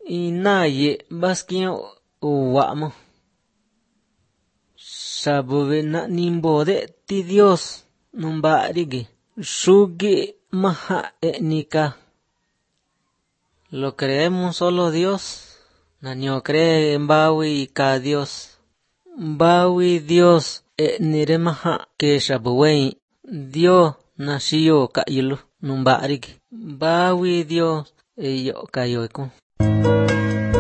Inaye basquio uwamo. Sabove na nimbode ti Dios numbarigi. Shugi maha etnica. Lo creemos solo Dios. Nanio cree en Bawi ka Dios. Bawi Dios etnire maha que shabuwei. Dios nashiyo ka yulu numbarigi. Bawi Dios yo kayoiku.